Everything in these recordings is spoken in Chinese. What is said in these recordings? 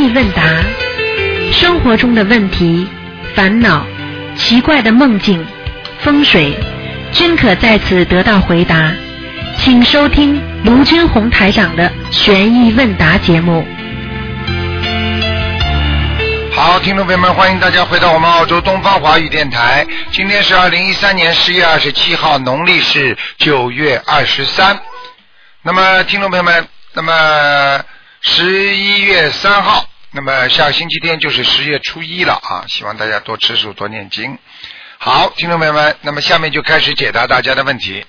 意问答，生活中的问题、烦恼、奇怪的梦境、风水，均可在此得到回答。请收听卢军红台长的悬疑问答节目。 好，听众朋友们，欢迎大家回到我们澳洲东方华语电台。今天是2013年10月27号，农历是9月23。那么，听众朋友们，那么11月3号，那么下个星期天就是10月初1了啊！希望大家多吃素，多念经。好，听众朋友们，那么下面就开始解答大家的问题。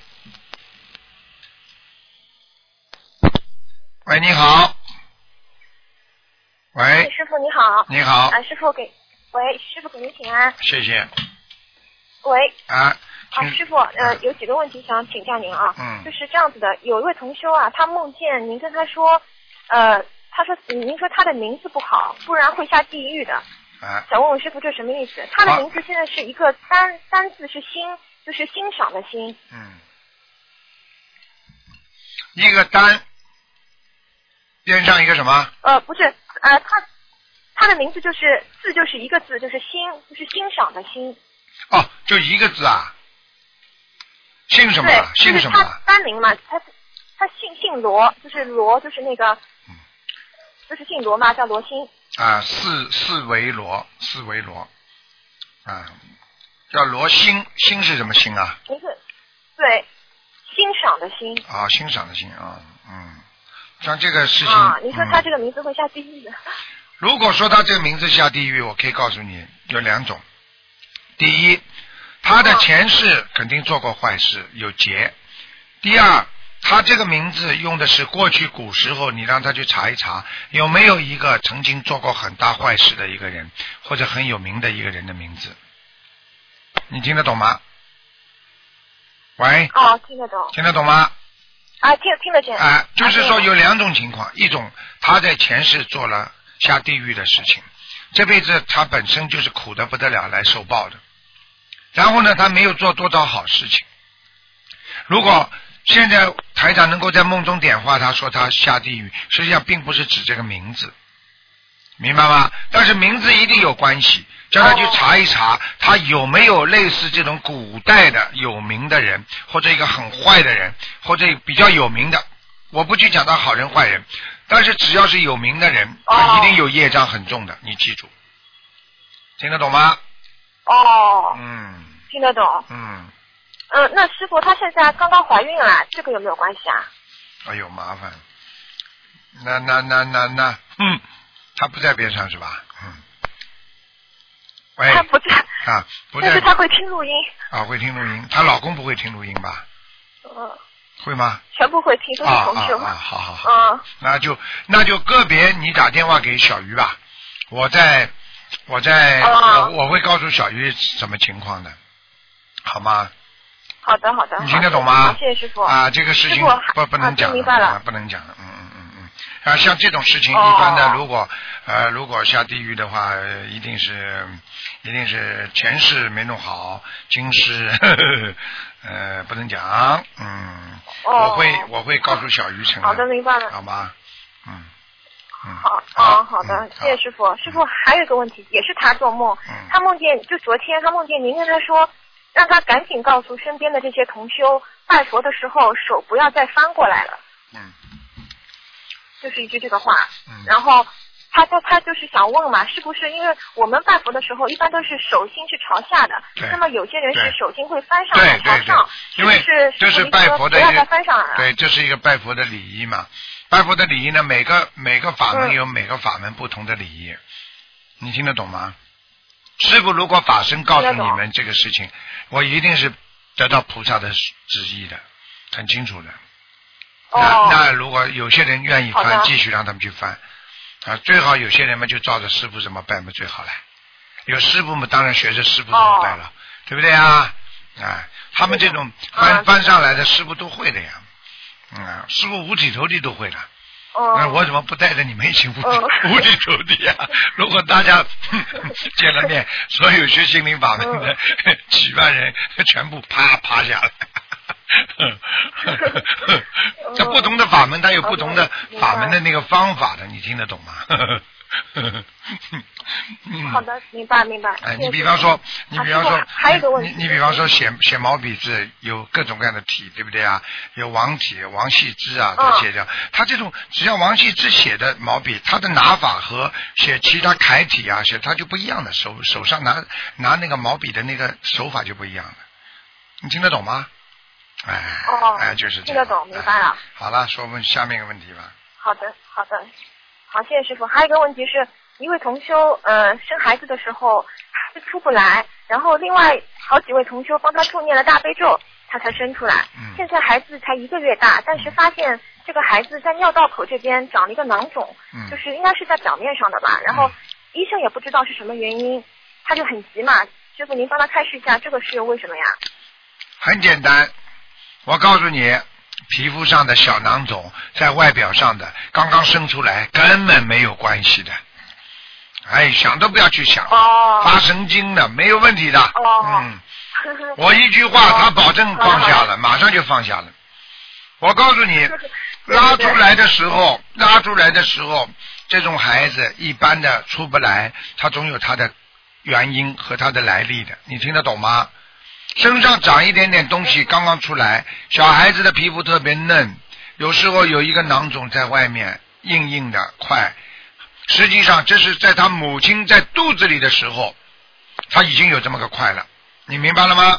喂，你好。喂， 师傅你好。 你好。 师傅师傅给您请安。 谢谢。 喂。师傅，有几个问题想请教您啊。就是这样子的，有一位同修啊，他梦见您跟他说，他说您说他的名字不好，不然会下地狱的。想问问师傅这什么意思？他的名字现在是一个单字是欣，就是欣赏的欣。 一个单。边上一个什么？ 不是，他的名字就是一个字，就是欣，就是欣赏的欣。 哦，就一个字啊？姓什么？姓什么？ 就是他单名嘛，他姓罗，就是罗，就是那个，就是姓罗嘛，叫罗欣。 四维罗，叫罗欣，欣是什么欣啊？ 不是，对，欣赏的欣。 欣赏的欣啊，像这个事情你说他这个名字会下地狱的？ 如果说他这个名字下地狱，我可以告诉你有两种。第一，他的前世肯定做过坏事，有劫。第二，他这个名字用的是过去古时候，你让他去查一查，有没有一个曾经做过很大坏事的一个人，或者很有名的一个人的名字。你听得懂吗？喂？ 听得懂。 听得懂吗？ 听得见。 就是说有两种情况，一种他在前世做了下地狱的事情，这辈子他本身就是苦得不得了来受报的，然后呢他没有做多少好事情。如果现在台长能够在梦中点化他说他下地狱，实际上并不是指这个名字，明白吗？但是名字一定有关系，叫他去查一查他有没有类似这种古代的有名的人，或者一个很坏的人，或者比较有名的，我不去讲他好人坏人，但是只要是有名的人，他一定有业障很重的，你记住。听得懂吗？ 听得懂。那师傅他现在刚刚怀孕了，这个有没有关系啊？ 哎呦，麻烦。他不在边上是吧？喂。 他不在。 不在。 但是他会听录音。 会听录音。她老公不会听录音吧？会吗？ 全部会听，都是同事。 好。那就个别你打电话给小鱼吧，我会告诉小鱼什么情况的，好吗？ 好的。 你听得懂吗？ 谢谢师傅。 这个事情不能讲明白了， 不能讲。像这种事情，一般的如果下地狱的话，一定是前世没弄好，今世不能讲。我会告诉小鱼成。 好的，明白了。 好吗？ 好的，谢谢师傅。师傅还有一个问题，也是他做梦，他梦见就昨天他梦见您跟他说，让他赶紧告诉身边的这些同修，拜佛的时候手不要再翻过来了。就是一句这个话。然后他就是想问嘛，是不是因为我们拜佛的时候一般都是手心是朝下的，那么有些人是手心会翻上来朝上， 因为这是拜佛的不要再翻上来了。 对，这是一个拜佛的礼仪嘛。拜佛的礼仪呢，每个法门有每个法门不同的礼仪，你听得懂吗？师父如果法身告诉你们这个事情，我一定是得到菩萨的旨意的，很清楚的。那如果有些人愿意翻，继续让他们去翻最好有些人嘛就照着师父怎么拜嘛最好了。有师父嘛当然学着师父怎么拜了，对不对啊？他们这种翻上来的师父都会的呀。师父五体投地都会的。那我怎么不带着你们一起五体投地啊？如果大家见了面，所有学心灵法门的几万人全部趴下来。这不同的法门门它有不同的法门的那个方法的，你听得懂吗？ 好的，明白。 哎，你比方说， 还有一个问题， 你比方说写毛笔字有各种各样的体，对不对啊？有王体、王羲之啊，他写的，他这种只要王羲之写的毛笔，他的拿法和写其他楷体啊，写他就不一样的，手上拿那个毛笔的那个手法就不一样的，你听得懂吗？哎，就是这样。听得懂，明白了。 好了，说问下面一个问题吧。 好的，好，谢谢师傅。还有一个问题是，一位同修生孩子的时候孩子出不来，然后另外好几位同修帮他助念了大悲咒，他才生出来。现在孩子才1个月大，但是发现这个孩子在尿道口这边长了一个囊肿，就是应该是在表面上的吧。然后医生也不知道是什么原因，他就很急嘛。师傅您帮他开示一下，这个是为什么呀？ 很简单，我告诉你。皮肤上的小囊肿在外表上的刚刚生出来根本没有关系的，哎，想都不要去想，发神经的没有问题的。我一句话他保证放下了，马上就放下了。我告诉你，拉出来的时候这种孩子一般的出不来，他总有他的原因和他的来历的，你听得懂吗？身上长一点点东西刚刚出来，小孩子的皮肤特别嫩，有时候有一个囊肿在外面硬硬的块，实际上这是在他母亲在肚子里的时候他已经有这么个块了，你明白了吗？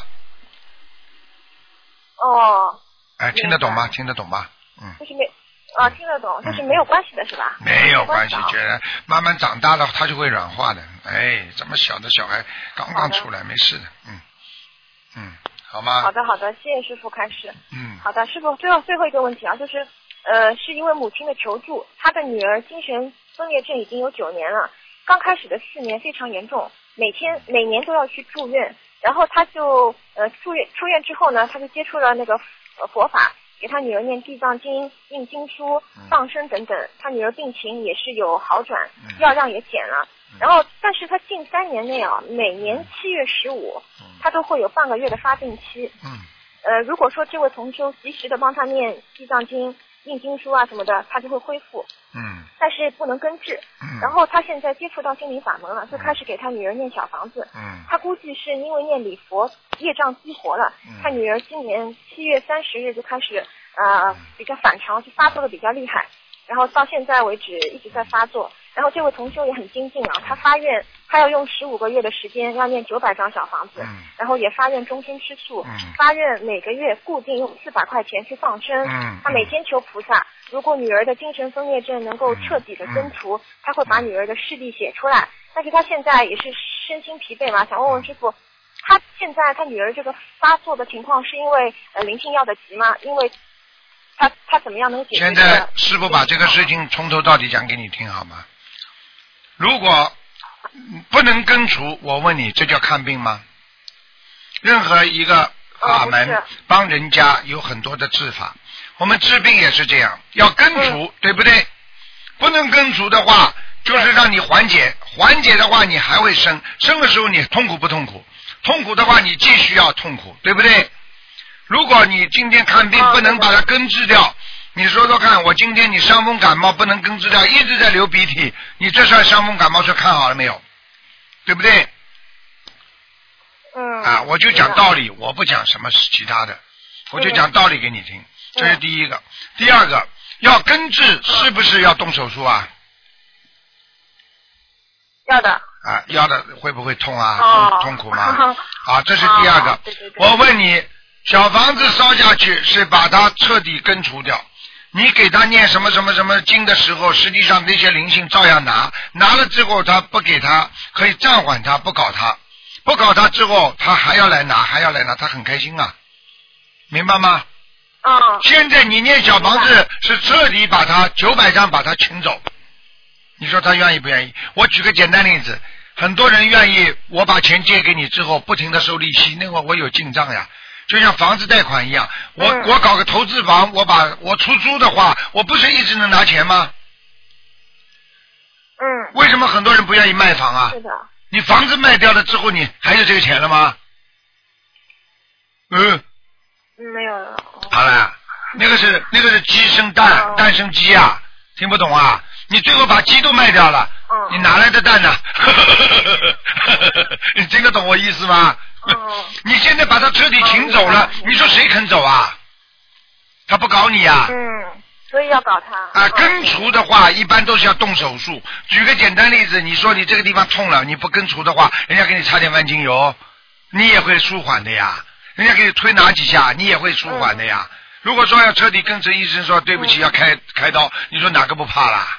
哎，听得懂吗？听得懂吗？ 就是听得懂，就是没有关系的是吧？ 没有关系，觉得慢慢长大了他就会软化的。哎，这么小的小孩刚刚出来没事的。好吗？ 好的，谢谢师傅开始。好的，师傅最后一个问题啊，就是是一位母亲的求助，她的女儿精神分裂症已经有9年了，刚开始的4年非常严重，每年都要去住院，然后她就出院之后呢，她就接触了那个佛法，给她女儿念地藏经、印经书、放生等等，她女儿病情也是有好转，药量也减了。然后，但是他近3年内啊，每年7月15，他都会有半个月的发病期。如果说这位同修及时的帮他念地藏经、印经书啊什么的，他就会恢复。但是不能根治。然后他现在接触到心灵法门了，就开始给他女儿念小房子。他估计是因为念礼佛业障激活了，他女儿今年7月30日就开始比较反常，就发作的比较厉害，然后到现在为止一直在发作。然后这位同修也很精进啊，他发愿他要用15个月的时间要念900张小房子，然后也发愿终身吃素，发愿每个月固定用400块钱去放生，他每天求菩萨，如果女儿的精神分裂症能够彻底的根除，他会把女儿的视力写出来。但是他现在也是身心疲惫嘛，想问问师傅，他现在他女儿这个发作的情况是因为灵性要的急吗？因为他怎么样能解决？ 现在师傅把这个事情从头到底讲给你听好吗？如果不能根除，我问你，这叫看病吗？任何一个法门帮人家有很多的治法，我们治病也是这样，要根除，对不对？不能根除的话，就是让你缓解，缓解的话你还会生的时候你痛苦不痛苦？痛苦的话你继续要痛苦，对不对？如果你今天看病不能把它根治掉，你说说看，我今天你伤风感冒不能根治掉，一直在流鼻涕，你这算伤风感冒是看好了没有？对不对？我就讲道理，我不讲什么其他的，我就讲道理给你听，这是第一个。第二个，要根治是不是要动手术啊？ 要的。 要的，会不会痛啊？痛苦吗？这是第二个。我问你，小房子烧下去是把它彻底根除掉，你给他念什么什么什么经的时候，实际上那些灵性照样拿了之后他不给他，可以暂缓他，不搞他之后他还要来拿，他很开心啊，明白吗？现在你念小房子是彻底把他900张把他请走，你说他愿意不愿意？我举个简单例子，很多人愿意我把钱借给你之后不停的收利息，那我有进账呀，就像房子贷款一样，我搞个投资房，我出租的话，我不是一直能拿钱吗？为什么很多人不愿意卖房啊？ 是的。 你房子卖掉了之后，你还有这个钱了吗？ 没有了。 好了，那个是鸡生蛋蛋生鸡啊，听不懂啊？你最后把鸡都卖掉了，你哪来的蛋呢？你听得懂我意思吗？你现在把他彻底请走了，你说谁肯走啊？他不搞你啊？ 所以要搞他。 啊，根除的话一般都是要动手术。举个简单例子，你说你这个地方痛了，你不根除的话，人家给你擦点万金油，你也会舒缓的呀。人家给你推哪几下，你也会舒缓的呀。如果说要彻底根除，医生说对不起要开刀，你说哪个不怕啦？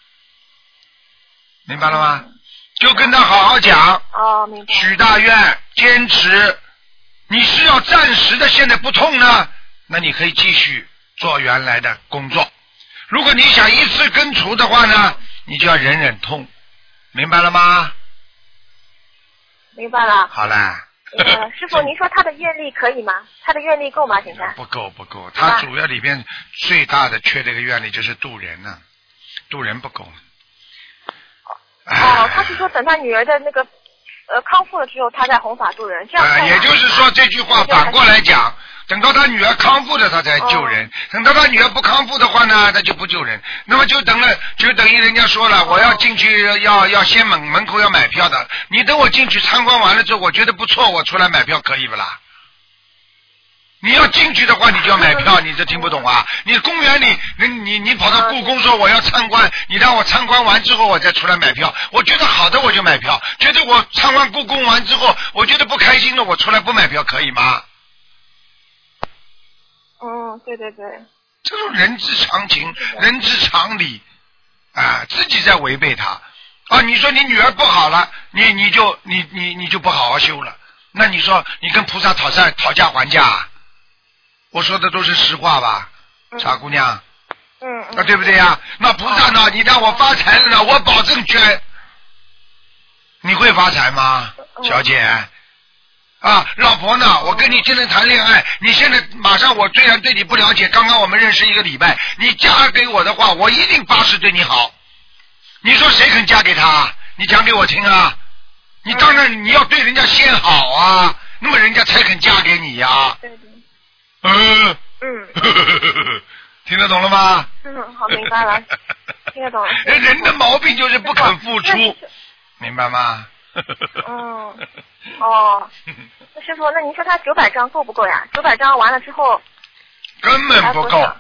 明白了吗？就跟他好好讲。 明白。 许大愿，坚持。你是要暂时的现在不痛呢，那你可以继续做原来的工作。如果你想一次根除的话呢，你就要忍忍痛，明白了吗？ 明白了。 好啦。 师傅，您说他的愿力可以吗？他的愿力够吗？现在不够，他主要里边最大的缺这个愿力就是渡人呢，渡人不够。 他是说等他女儿的那个康复了之后，他再弘法渡人，这样。 也就是说这句话反过来讲，等到他女儿康复了，他才救人；等到他女儿不康复的话呢，他就不救人。那么就等于人家说了，我要进去要先门口要买票的，你等我进去参观完了之后，我觉得不错，我出来买票可以不啦？你要进去的话，你就要买票，你这听不懂啊？你公园里，你跑到故宫说我要参观，你让我参观完之后我再出来买票，我觉得好的我就买票，觉得我参观故宫完之后，我觉得不开心了，我出来不买票可以吗？ 对。 这种人之常情，人之常理啊，自己在违背他啊！你说你女儿不好了，你就不好好修了，那你说你跟菩萨讨价还价？我说的都是实话吧，傻姑娘。对不对呀？那菩萨呢？你让我发财了呢，我保证捐。你会发财吗，小姐？老婆呢？我跟你现在谈恋爱，你现在马上，我虽然对你不了解，刚刚我们认识1个礼拜，你嫁给我的话，我一定发誓对你好。你说谁肯嫁给他？你讲给我听啊！你当然你要对人家先好啊，那么人家才肯嫁给你呀。听得懂了吗？ 好，明白了，听得懂了。 人的毛病就是不肯付出，明白吗？ 那师傅，那您说他900张够不够呀？900张完了之后根本不够。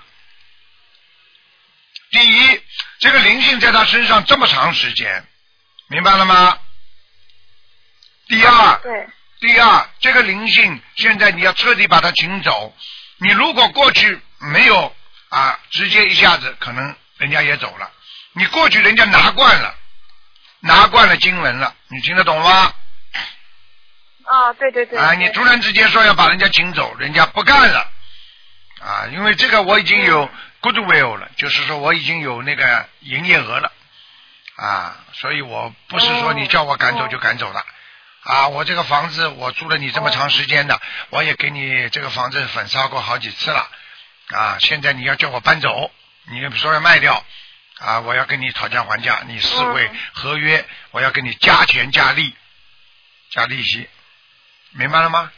第一，这个灵性在他身上这么长时间，明白了吗？第二，这个灵性现在你要彻底把它请走。你如果过去没有直接一下子，可能人家也走了。你过去人家拿惯了经文了，你听得懂吗？ 对。 你突然之间说要把人家请走，人家不干了。因为这个我已经有 goodwill 了，就是说我已经有那个营业额了。所以我不是说你叫我赶走就赶走了。我这个房子我住了你这么长时间的，我也给你这个房子粉刷过好几次了。现在你要叫我搬走，你说要卖掉。我要跟你讨价还价，你4回合约，我要跟你加钱加利息，明白了吗？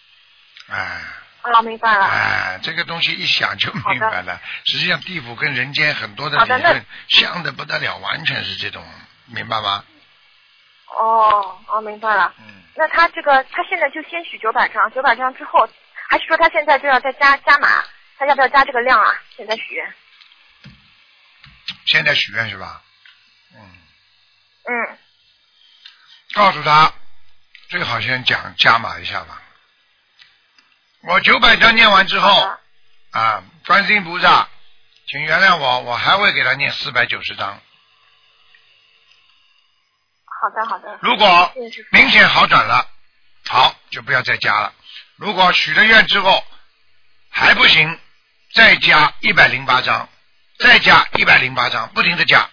明白了。 这个东西一想就明白了。实际上地府跟人间很多的理论像的不得了，完全是这种，明白吗？ 明白了。那他现在就先许900张，900张之后，还是说他现在就要再加码？他要不要加这个量啊？现在许愿。 现在许愿是吧？告诉他最好先加码一下吧。我900张念完之后观世音菩萨请原谅我还会给他念490张。 好的。 如果明显好转了，好就不要再加了。如果许了愿之后还不行，再加108张，再加108张，不停的加。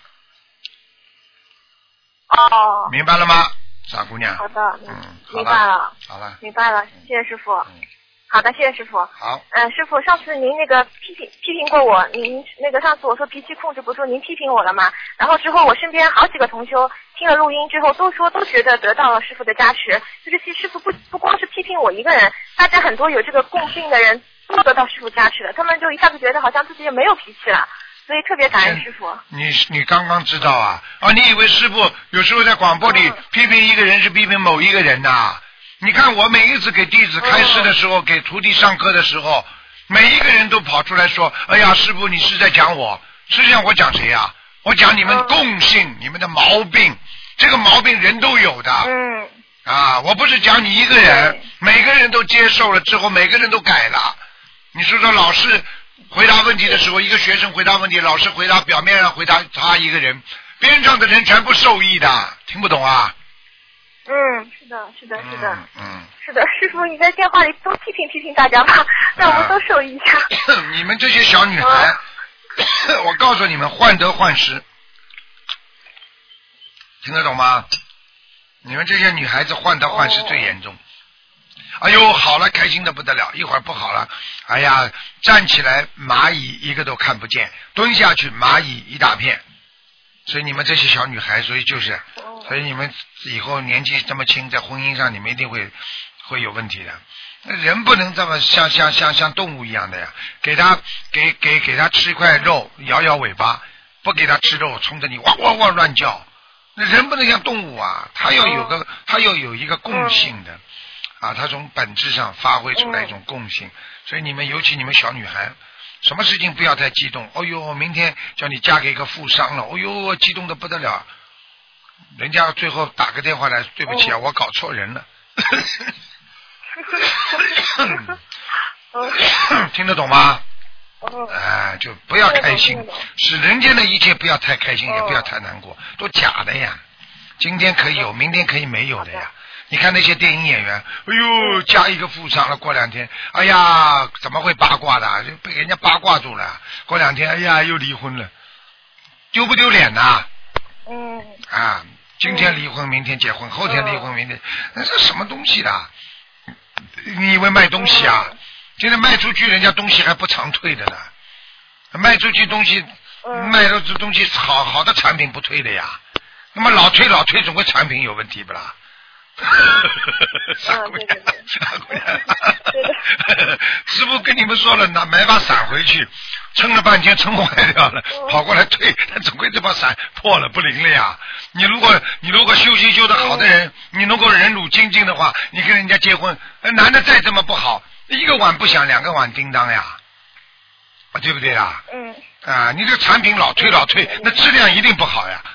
明白了吗，傻姑娘？ 好的，明白了。 好了， 明白了，谢谢师傅。好的，谢谢师傅。 好。 师傅，上次您那个批评过我，您那个上次我说脾气控制不住，您批评我了嘛？然后之后我身边好几个同修听了录音之后都觉得得到了师傅的加持，就是师傅不光是批评我一个人，大家很多有这个共病的人都得到师傅加持了，他们就一下子觉得好像自己也没有脾气了， 所以特别感恩师傅。 你刚刚知道啊？你以为师傅有时候在广播里批评一个人是批评某一个人呐？你看我每一次给弟子开示的时候，给徒弟上课的时候，每一个人都跑出来说：“哎呀，师傅你是在讲我。”实际上我讲谁呀？我讲你们共性，你们的毛病。这个毛病人都有的。我不是讲你一个人，每个人都接受了之后，每个人都改了。你说说，老师回答问题的时候，一个学生回答问题，老师回答表面上回答他一个人，边上的人全部受益的，听不懂啊？ 是的，是的，师傅，你在电话里多批评大家吧，让我们都受益一下。 你们这些小女孩，我告诉你们，患得患失，听得懂吗？你们这些女孩子患得患失最严重。哎呦，好了，开心的不得了，一会儿不好了，哎呀，站起来蚂蚁一个都看不见，蹲下去蚂蚁一大片。所以你们这些小女孩，所以你们以后年纪这么轻，在婚姻上你们一定会有问题的。人不能这么像动物一样的呀，给他吃一块肉，摇摇尾巴，不给他吃肉，冲着你哇哇哇乱叫。那人不能像动物啊，他要有一个共性的他从本质上发挥出来一种共性。所以尤其你们小女孩，什么事情不要太激动。哦呦，明天叫你嫁给一个富商了，哦呦，激动的不得了。人家最后打个电话来，对不起啊，我搞错人了。听得懂吗？就不要开心，使人间的一切不要太开心，也不要太难过，都假的呀。今天可以有，明天可以没有的呀。你看那些电影演员，哎呦，嫁一个富商了，过2天，哎呀，怎么会八卦的？就被人家八卦住了。过2天，哎呀，又离婚了，丢不丢脸呐？今天离婚，明天结婚，后天离婚，明天，那是什么东西的？你以为卖东西啊？现在卖出去，人家东西还不常退的呢。卖出去东西，卖的东西好的产品不退的呀。那么老退，总归产品有问题不啦？傻姑娘，师傅跟你们说了，买把伞回去，撑了半天撑坏掉了，跑过来退，但总归这把伞破了不灵了呀。你如果修得好的人，你能够忍辱精进的话，你跟人家结婚，男的再这么不好，一个碗不响2个碗叮当呀，对不对啊？你这产品老退，那质量一定不好呀。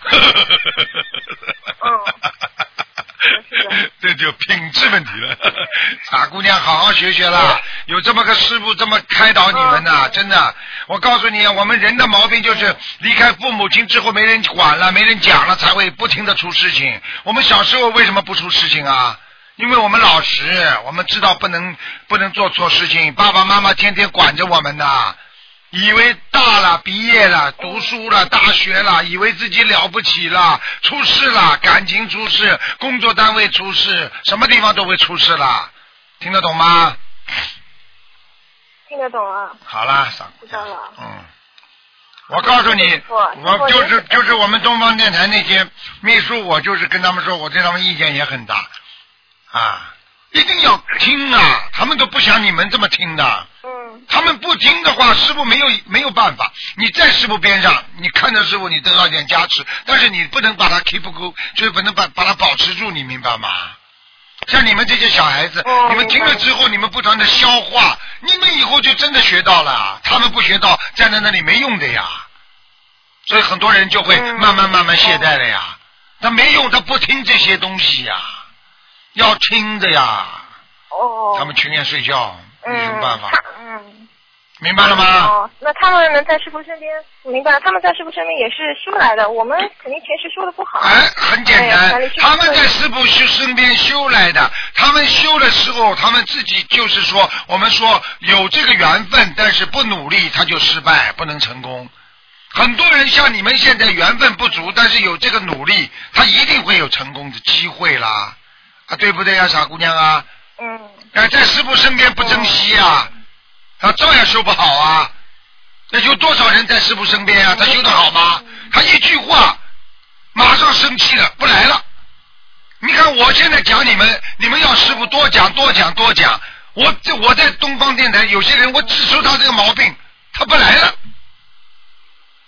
这就品质问题了。傻姑娘，好好学学啦，有这么个师傅这么开导你们呐，真的。我告诉你，我们人的毛病就是离开父母亲之后没人管了，没人讲了，才会不停的出事情。我们小时候为什么不出事情啊？因为我们老实，我们知道不能做错事情，爸爸妈妈天天管着我们的，以为大了毕业了读书了大学了，以为自己了不起了，出事了，感情出事，工作单位出事，什么地方都会出事了。听得懂吗？ 听得懂啊。 好了， 知道了。 我告诉你，我就是我们东方电台那些秘书，我就是跟他们说，我对他们意见也很大一定要听啊，他们都不像你们这么听的。他们不听的话，师傅没有办法。你在师傅边上，你看着师傅，你得到一点加持，但是你不能把它 keep 住，就是不能把它保持住，你明白吗？像你们这些小孩子，你们听了之后，你们不断的消化，你们以后就真的学到了。他们不学到，站在那里没用的呀。所以很多人就会慢慢懈怠了呀。他没用，他不听这些东西呀，要听的呀。他们情愿睡觉。有什么办法？明白了吗？ 那他们在师父身边，明白了，他们在师父身边也是修来的，我们肯定前世修的不好。 很简单，他们在师父身边修来的，他们修的时候，他们自己就是说，我们说有这个缘分，但是不努力他就失败，不能成功。很多人像你们现在缘分不足，但是有这个努力，他一定会有成功的机会啦，对不对呀，傻姑娘啊？在师父身边不珍惜啊，他照样修不好啊。那有多少人在师父身边啊？他修得好吗？他一句话马上生气了，不来了。你看我现在讲你们要师父多讲。我在东方电台有些人我指出他这个毛病，他不来了。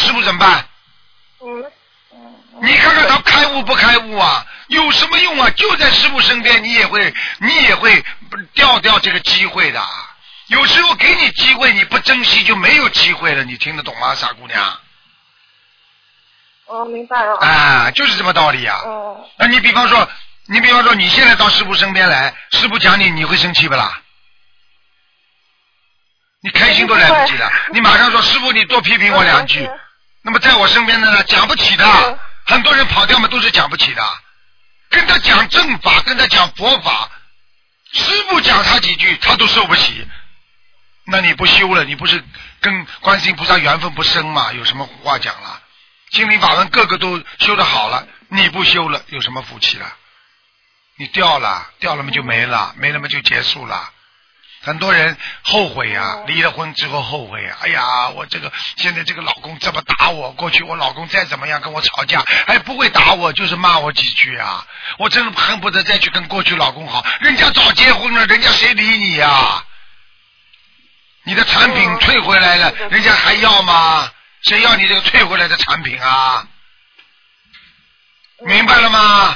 师傅怎么办？你看看他开悟不开悟啊？有什么用啊？就在师傅身边，你也会掉这个机会的。有时候给你机会，你不珍惜就没有机会了。你听得懂吗，傻姑娘？ 明白了。 啊，就是这么道理啊。那你比方说你现在到师傅身边来，师傅讲你会生气不啦？你开心都来不及了，你马上说师傅你多批评我2句。那么在我身边的呢，讲不起的，很多人跑掉嘛都是讲不起的。跟他讲正法，跟他讲佛法，师傅讲他几句他都受不起。那你不修了，你不是跟观世音菩萨缘分不深吗？有什么话讲了？心灵法门个个都修得好了，你不修了有什么福气了？你掉了嘛就没了，没了嘛就结束了。很多人后悔啊，离了婚之后后悔啊，哎呀我现在这个老公这么打我，过去我老公再怎么样跟我吵架还不会打我，就是骂我几句啊，我真恨不得再去跟过去老公好，人家早结婚了，人家谁理你啊？你的产品退回来了，人家还要吗？谁要你这个退回来的产品啊？明白了吗？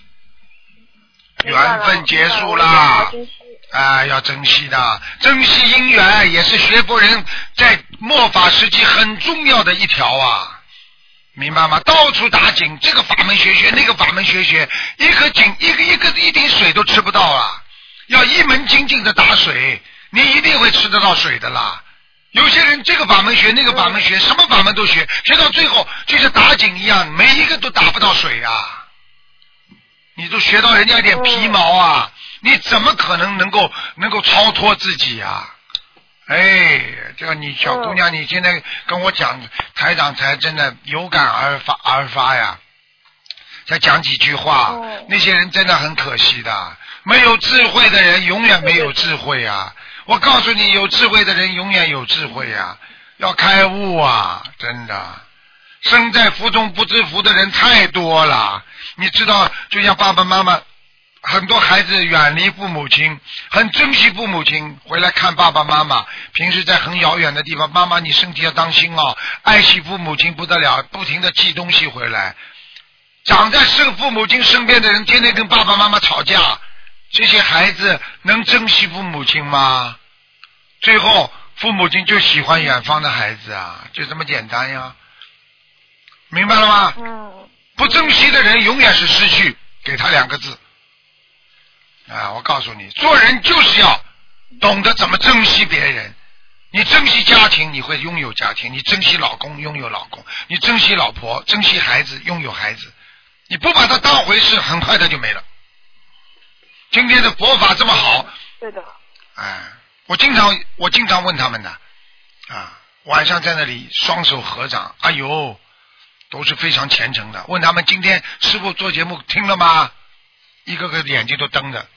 缘分结束了。要珍惜的，珍惜姻缘也是学佛人在末法时期很重要的一条啊，明白吗？到处打井，这个法门学学，那个法门学学，一颗井一滴水都吃不到啊，要一门精进的打水，你一定会吃得到水的啦。有些人这个法门学，那个法门学，什么法门都学，学到最后就像打井一样，每一个都打不到水啊，你都学到人家一点皮毛啊，你怎么可能能够超脱自己啊？这个你小姑娘，你现在跟我讲，台长才真的有感而发呀，再讲几句话，那些人真的很可惜的，没有智慧的人永远没有智慧啊！我告诉你，有智慧的人永远有智慧啊，要开悟啊，真的。身在福中不知福的人太多了，你知道，就像爸爸妈妈。很多孩子远离父母亲，很珍惜父母亲，回来看爸爸妈妈，平时在很遥远的地方，妈妈你身体要当心哦，爱惜父母亲不得了，不停地寄东西回来。长在父母亲身边的人天天跟爸爸妈妈吵架，这些孩子能珍惜父母亲吗？最后父母亲就喜欢远方的孩子啊，就这么简单呀，明白了吗？不珍惜的人永远是失去，给他2个字我告诉你，做人就是要懂得怎么珍惜别人。你珍惜家庭，你会拥有家庭；你珍惜老公，拥有老公；你珍惜老婆，珍惜孩子，拥有孩子。你不把它当回事，很快它就没了。今天的佛法这么好， 对的。 我经常问他们的晚上在那里双手合掌，哎呦，都是非常虔诚的。问他们今天师父做节目听了吗？一个个眼睛都瞪着。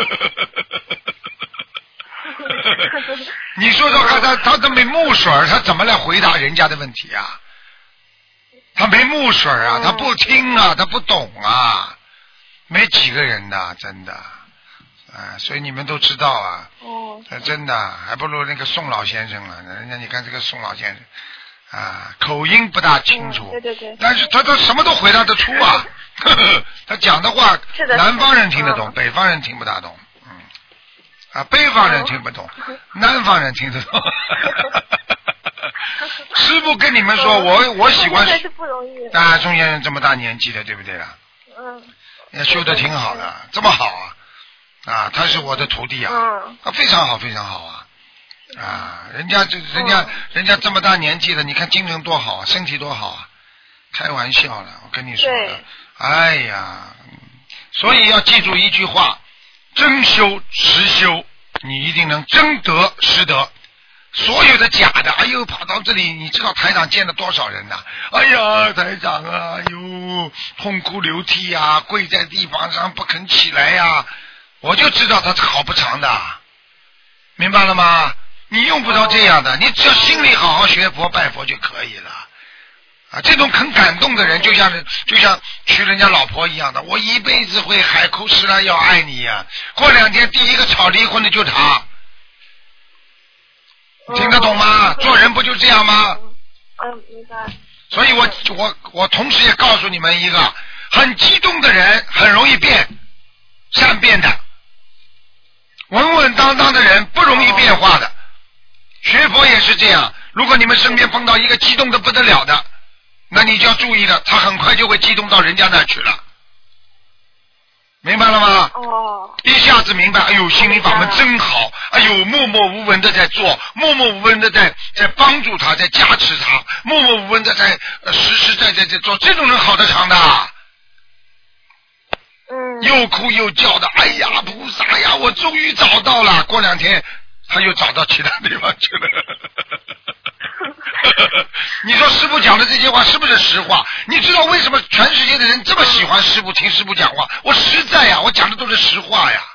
你说说看，他都没木水，他怎么来回答人家的问题啊？他没木水啊，他不听啊，他不懂啊，没几个人的，真的。所以你们都知道啊。真的还不如那个宋老先生了。人家你看这个宋老先生口音不大清楚， 对， 但是他什么都回答得出啊。他讲的话，南方人听得懂，北方人听不大懂。北方人听不懂，南方人听得懂。师父跟你们说，我喜欢。 是不容易。 钟先生这么大年纪的，对不对啦？也修得挺好的，这么好啊！他是我的徒弟啊，他非常好，非常好啊！人家这么大年纪了，你看精神多好啊，身体多好啊！开玩笑了，我跟你说的。哎呀，所以要记住一句话：真修实修，你一定能真得实得。所有的假的，哎呦，跑到这里，你知道台长见了多少人呐？哎呀，台长啊，哎呦，痛哭流涕啊，跪在地板上不肯起来呀，我就知道他好不长的，明白了吗？你用不着这样的，你只要心里好好学佛拜佛就可以了。这种很感动的人，就像娶人家老婆一样的，我一辈子会海枯石烂要爱你呀。过2天第一个吵离婚的就他，听得懂吗？做人不就这样吗？ 明白。 所以我同时也告诉你们一个，很激动的人很容易善变的，稳稳当当的人不容易变化的。学佛也是这样，如果你们身边碰到一个激动的不得了的，那你就要注意了，他很快就会激动到人家那去了。明白了吗？一下子明白，哎呦，心灵法门真好，哎呦，默默无闻的在做，默默无闻的在帮助他，在加持他，默默无闻的在实在做，这种人好得长的。又哭又叫的，哎呀，菩萨呀，我终于找到了。过2天他又找到其他地方去了。你说师父讲的这些话是不是实话？你知道为什么全世界的人这么喜欢师父，听师父讲话？我实在呀，我讲的都是实话呀。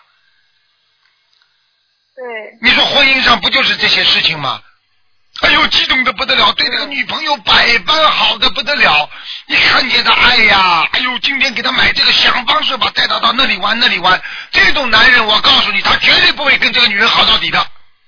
对。 你说婚姻上不就是这些事情吗？哎呦，激动的不得了，对那个女朋友百般好的不得了，一看见他，哎呀，哎呦，今天给他买这个，想方设法带他到那里玩。这种男人，我告诉你，他绝对不会跟这个女人好到底的。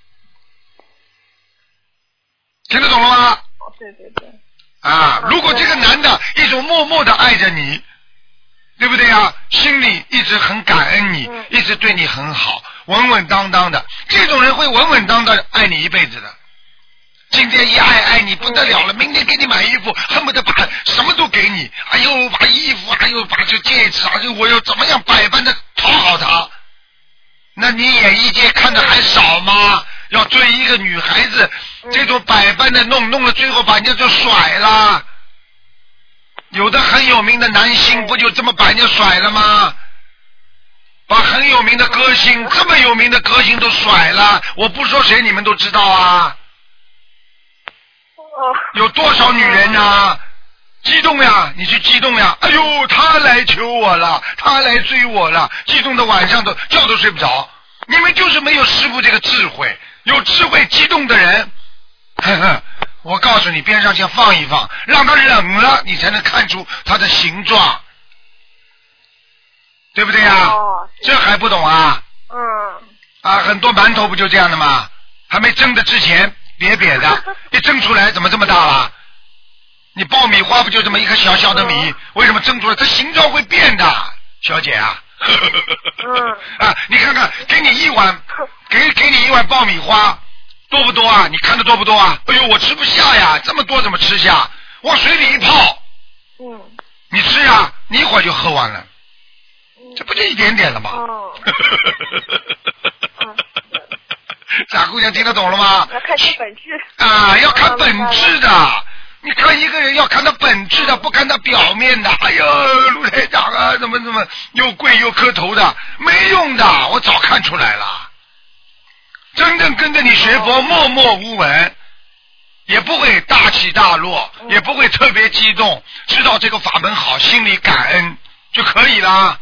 听得懂了吗？ 对。 如果这个男的一种默默的爱着你，对不对啊？心里一直很感恩你，一直对你很好，稳稳当当的，这种人会稳稳当当爱你一辈子的。今天一爱你不得了了，明天给你买衣服，恨不得把什么都给你，哎呦，把衣服，哎呦，把这戒指，哎呦，我又怎么样百般的讨好他？那你演艺界看的还少吗？要追一个女孩子，这种百般的弄了，最后把人家就甩了。有的很有名的男星不就这么把人家甩了吗？把很有名的歌星，这么有名的歌星都甩了，我不说谁，你们都知道啊。有多少女人啊？激动呀，你去激动呀！哎呦，他来求我了，他来追我了，激动的晚上都觉都睡不着。你们就是没有师父这个智慧，有智慧激动的人，我告诉你，边上先放一放，让他冷了，你才能看出他的形状，对不对呀？这还不懂啊？很多馒头不就这样的吗？还没蒸的之前瘪瘪的，一蒸出来怎么这么大了？你爆米花不就这么一颗小小的米，为什么蒸出来它形状会变的，小姐啊？你看看，给你一碗爆米花，多不多啊？你看的多不多啊？哎呦，我吃不下呀，这么多怎么吃下？往水里一泡，你吃啊，你一会儿就喝完了，这不就一点点了吗？傻姑娘听得懂了吗？ 要看其本质要看本质的。你看一个人要看他本质的，不看他表面的。哎呦，卢台长啊，怎么又跪又磕头的，没用的，我早看出来了。真正跟着你学佛，默默无闻，也不会大起大落，也不会特别激动，知道这个法门好，心里感恩就可以了。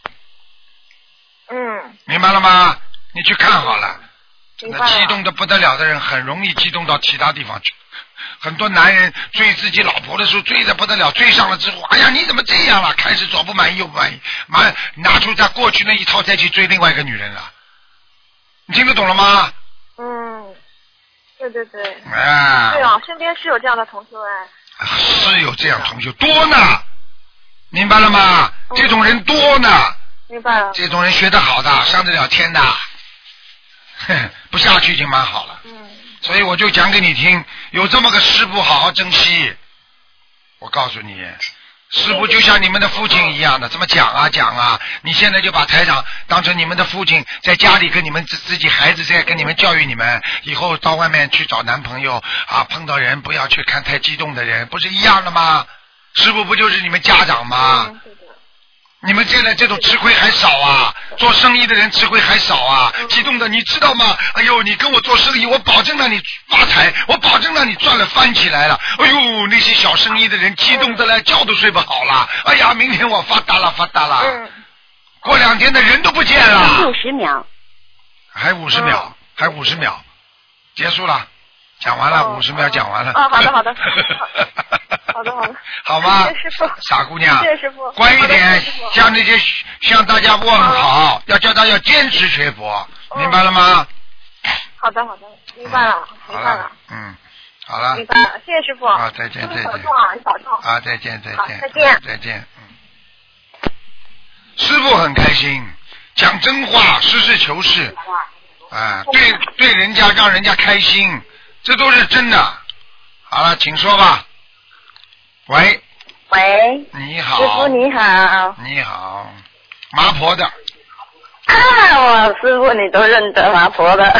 明白了吗？你去看好了。那激动的不得了的人，很容易激动到其他地方去。很多男人追自己老婆的时候追得不得了，追上了之后，哎呀，你怎么这样了？开始左不满意右不满意，拿出他过去那一套再去追另外一个女人了。你听得懂了吗？ 对。对啊，身边是有这样的同修是有这样同修多呢，明白了吗？这种人多呢， 明白了。 这种人学得好的，上得了天的，不下去已经蛮好了。所以我就讲给你听，有这么个师父，好好珍惜。我告诉你，师父就像你们的父亲一样的，这么讲啊。你现在就把台长当成你们的父亲，在家里跟你们自己孩子在跟你们教育你们，以后到外面去找男朋友碰到人不要去看太激动的人，不是一样的吗？师父不就是你们家长吗？你们现在这种吃亏还少啊，做生意的人吃亏还少啊，激动的你知道吗？哎呦，你跟我做生意，我保证让你发财，我保证让你赚了翻起来了。哎呦，那些小生意的人激动的来觉都睡不好了。哎呀，明天我发达了。过2天的人都不见了。 60秒。 还50秒，结束了，讲完了，50秒讲完了。 好的。 好吗？ 谢谢师父。 傻姑娘， 谢谢师父。 乖一点，向大家问好，要叫他要坚持学佛，明白了吗？ 好的，明白了。 好了。 明白了，谢谢师傅。 好，再见，再见。 保重啊，你保重。 啊，再见，再见。 再见。 再见。师傅很开心，讲真话，实事求是。啊，对人家让人家开心，这都是真的。好了，请说吧。喂。 喂。 你好。 师傅你好。 你好。麻婆的。 啊，我师傅你都认得麻婆的。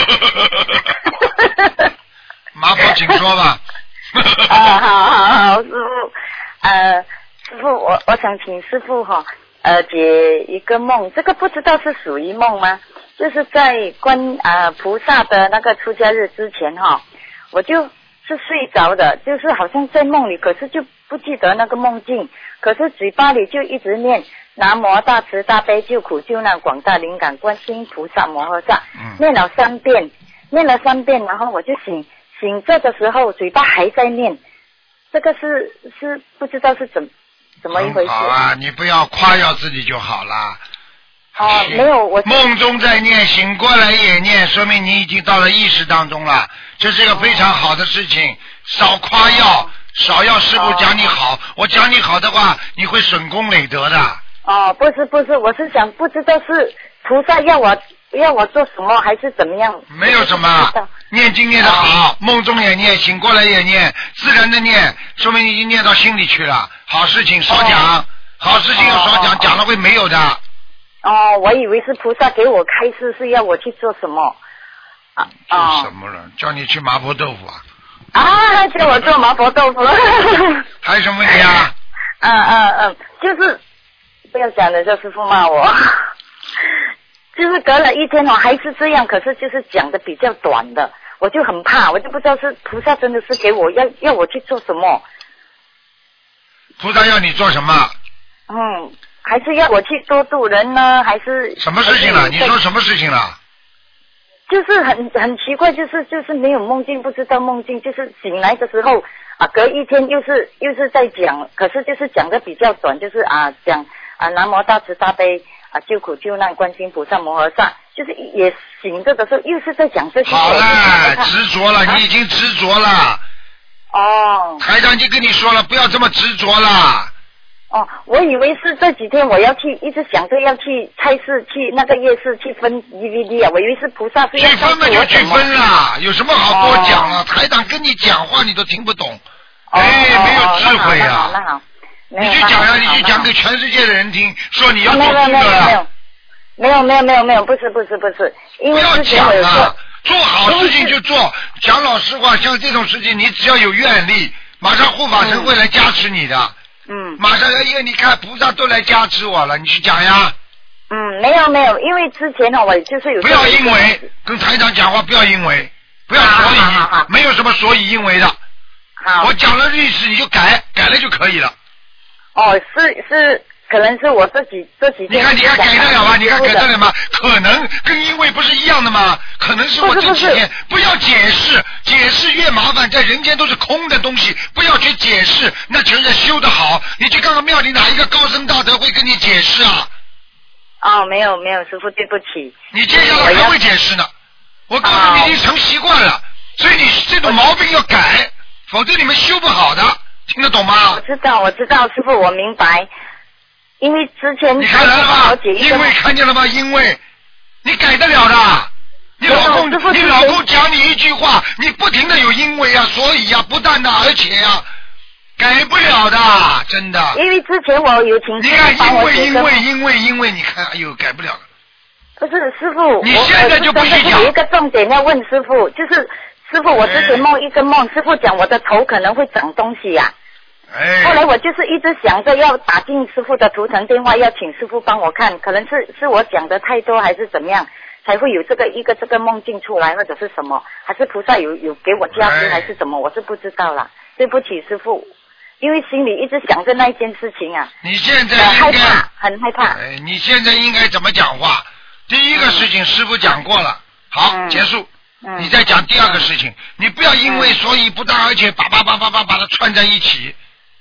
麻婆，请说吧。 好，师傅，师傅，我想请师傅解一个梦，这个不知道是属于梦吗？就是在菩萨的那个出家日之前我就是睡着的，就是好像在梦里，可是就不记得那个梦境，可是嘴巴里就一直念南无大慈大悲救苦救难广大灵感观世音菩萨摩诃萨，念了3遍，然后我就醒着的时候嘴巴还在念，这个是不知道是怎么一回事。 好啊，你不要夸耀自己就好了。 没有，我梦中在念，醒过来也念，说明你已经到了意识当中了，这是一个非常好的事情。少夸耀，少要师父讲你好，我讲你好的话，你会损功累德的。 不是，我是想不知道是菩萨要我做什么还是怎么样。 没有什么，念经念得好，梦中也念，醒过来也念，自然的念，说明已经念到心里去了。好事情少讲，好事情要少讲，讲了会没有的。 我以为是菩萨给我开示，是要我去做什么。 做什么了？叫你去麻婆豆腐啊？ 叫我做麻婆豆腐。 还有什么问题啊？ 就是不要讲了，叫师傅骂我。就是隔了一天还是这样，可是就是讲的比较短的，我就很怕，我就不知道是菩萨真的是给我要我去做什么。 菩萨要你做什么？ 还是要我去多度人呢？还是什么事情了？你说什么事情了？ 就是很奇怪，就是没有梦境，不知道梦境，就是醒来的时候隔一天又是在讲，可是就是讲的比较短，就是讲南无大慈大悲救苦救难观世音菩萨摩诃萨，就是也醒着的时候又是在讲这些。 好了，执着了，你已经执着了。台长已经跟你说了，不要这么执着了。 我以为是这几天我要去，一直想着要去菜市，去那个夜市去分 DVD 我以为是菩萨是要去分嘛就去分啦，有什么好多讲了？台长跟你讲话你都听不懂，没有智慧啊！ 那好， 你去讲呀，你去讲给全世界的人听，说你要做功德了。没有，不是，因为之前我有说， 做好事情就做，讲老实话，像这种事情你只要有愿力，马上护法神会来加持你的。马上因为你看菩萨都来加持我了，你去讲呀。 没有，因为之前我就是有。 不要因为跟台长讲话，不要因为，不要所以，没有什么所以因为的。我讲了历史你就改了就可以了。 是，可能是我这几天。 你看改得了吗？你看改得了吗？可能跟因为不是一样的吗？可能是我这几天不要解释，解释越麻烦，在人间都是空的东西，不要去解释，那全是修得好。你去看看庙里哪一个高僧大德会跟你解释啊？ 没有，师父对不起。 你接下来还会解释呢？我告诉你，已经成习惯了，所以你这种毛病要改，否则你们修不好的，听得懂吗？ 我知道，师父我明白。因为之前你看来了吗？因为看见了吗？因为你改得了的。你老公讲你一句话，你不停的有因为所以不但的，而且改不了的，真的。 因为之前我有请你看因为你看改不了了。 不是师父， 你现在就不去讲。 有一个重点要问师父，就是师父，我之前梦一个梦，师父讲我的头可能会长东西后来我就是一直想着要打进师父的图腾电话，要请师父帮我看，可能是我讲的太多还是怎么样，才会有这个梦境出来，或者是什么，还是菩萨有给我加持还是什么，我是不知道啦。对不起师父，因为心里一直想着那一件事情你现在很害怕。 你现在应该怎么讲话？第一个事情师父讲过了，好，结束。你再讲第二个事情，你不要因为所以不但而且把它串在一起。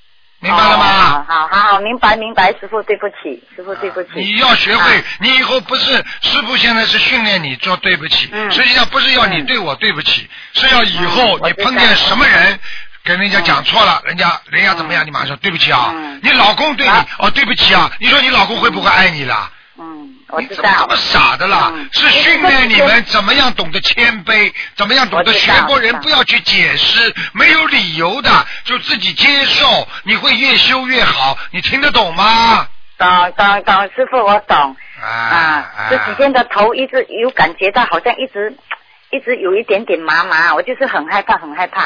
明白了吗？ 好，明白，师父对不起，你要学会，你以后不是师父现在是训练你做对不起，实际上不是要你对我对不起，是要以后你碰见什么人跟人家讲错了，人家怎么样，你马上说对不起啊，你老公对你对不起啊，你说你老公会不会爱你了？ 我知道。 你怎么这么傻的啦？是训练你们怎么样懂得谦卑，怎么样懂得学过人不要去解释，没有理由的就自己接受，你会越修越好，你听得懂吗？ 懂，师父我懂。这几天的头一直有感觉到好像一直有一点点麻，我就是很害怕，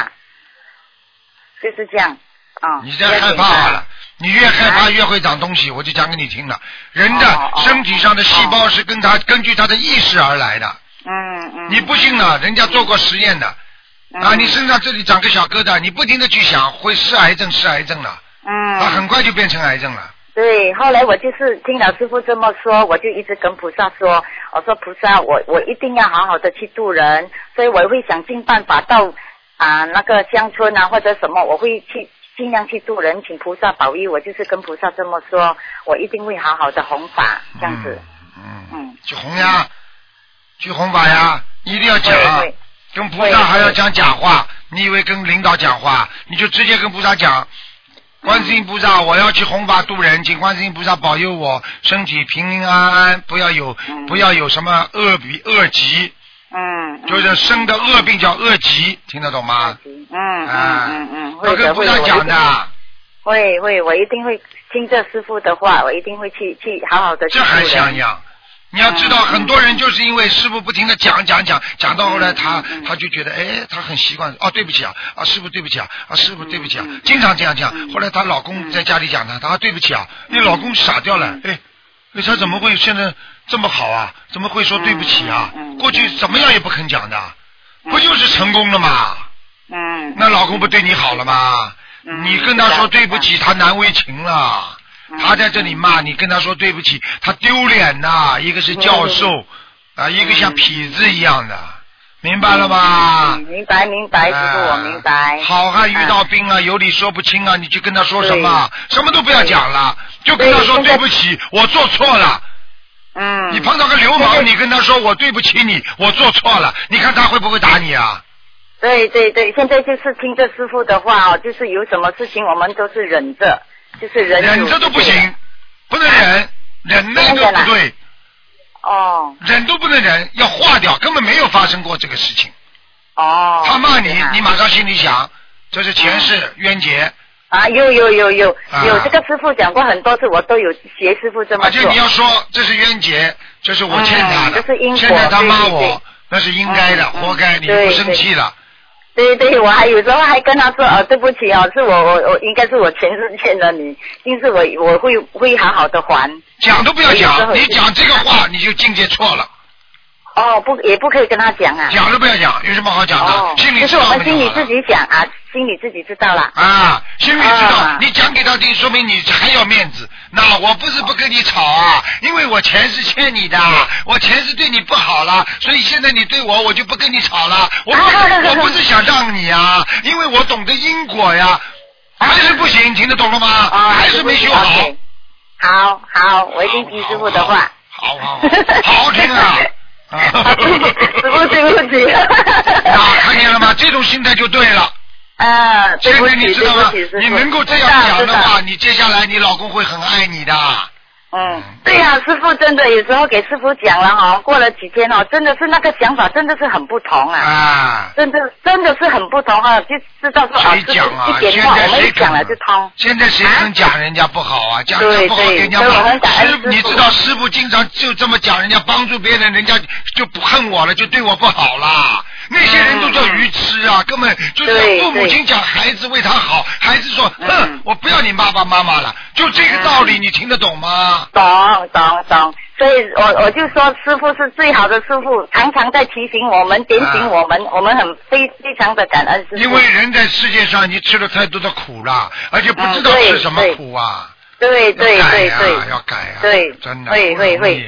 就是这样。 你这样害怕了。你越害怕越会长东西，我就讲给你听了。人的身体上的细胞是根据他的意识而来的。你不信了，人家做过实验的。你身上这里长个小疙瘩，你不停的去想，会是癌症了。很快就变成癌症了。 对，后来我就是听老师父这么说，我就一直跟菩萨说，我说菩萨，我一定要好好的去度人，所以我会想尽办法到那个乡村或者什么，我会去。尽量去度人，请菩萨保佑我，就是跟菩萨这么说，我一定会好好的弘法，这样子。 去弘呀，去弘法呀，一定要讲，跟菩萨还要讲假话。你以为跟领导讲话，你就直接跟菩萨讲，观世音菩萨，我要去弘法度人，请观世音菩萨保佑我身体平平安安，不要有什么恶疾。就是生的恶病叫恶疾，听得懂吗？要跟菩萨讲的。 会，我一定会听着师父的话，我一定会去好好的去。 这还像样？你要知道，很多人就是因为师父不停的讲到后来他就觉得，他很习惯，对不起啊，师父对不起啊，师父对不起啊，经常这样讲。后来她老公在家里讲他对不起啊，你老公傻掉了，他怎么会现在这么好啊？怎么会说对不起啊？过去怎么样也不肯讲的，不就是成功了吗？那老公不对你好了吗？你跟他说对不起，他难为情了。他在这里骂你，跟他说对不起，他丢脸呐。一个是教授一个像痞子一样的，明白了吗？ 明白，师父我明白。 好汉遇到兵有理说不清你就跟他说什么？什么都不要讲了，就跟他说对不起，我做错了。你碰到个流氓，你跟他说我对不起你，我做错了，你看他会不会打你啊？ 对，现在就是听着师父的话就是有什么事情我们都是忍着，就是忍着都不行，不能忍那个不对。忍都不能忍，要化掉，根本没有发生过这个事情。他骂你，你马上心里想，这是前世冤结。有这个师父讲过很多次，我都有学师父这么做。 而且你要说这是冤结，这是我欠他的， 这是因果。 现在他骂我，那是应该的，活该，你不生气了。 对，我还有时候还跟他说对不起是我应该是我前世欠了你，因此我会好好的还。 讲都不要讲，你讲这个话你就境界错了。 也不可以跟他讲讲都不要讲，有什么好讲的？心里知道。 就是我们心里自己想心里自己知道了。 心里知道，你讲给他听，说明你还要面子。那我不是不跟你吵因为我前世欠你的，我前世对你不好了，所以现在你对我就不跟你吵了。我不是想让你因为我懂得因果呀。还是不行，听得懂了吗？还是没修好。 好，我一定听师父的话。 好好听啊。 师父对不起。 看见了吗？这种心态就对了。 对不起， 你知道吗？你能够这样讲的话，你接下来你老公会很爱你的。 对呀，师父真的有时候给师父讲了过了几天真的是那个想法真的是很不同真的是很不同就知道说谁讲一点话我们一讲了就通。 现在谁能讲人家不好讲人家不好给人家骂？你知道师父经常就这么讲人家，帮助别人，人家就不恨我了，就对我不好了。那些人都叫愚痴根本就是父母亲讲孩子为他好，孩子说我不要你爸爸妈妈了，就这个道理，你听得懂吗？ 懂，所以我就说师父是最好的师父，常常在提醒我们，点醒我们，我们很非常的感恩师父。 因为人在世界上你吃了太多的苦了，而且不知道吃什么苦对， 要改对， 真的